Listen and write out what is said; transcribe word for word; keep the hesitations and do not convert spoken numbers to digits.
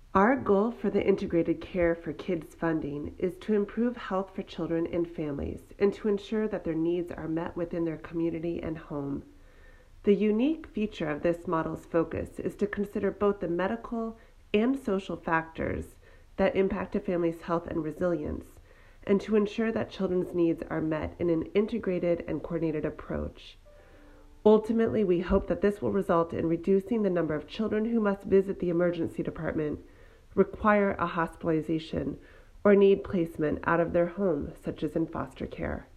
Our goal for the Integrated Care for Kids funding is to improve health for children and families and to ensure that their needs are met within their community and home. The unique feature of this model's focus is to consider both the medical and social factors that impact a family's health and resilience, and to ensure that children's needs are met in an integrated and coordinated approach. Ultimately, we hope that this will result in reducing the number of children who must visit the emergency department, require a hospitalization, or need placement out of their home, such as in foster care.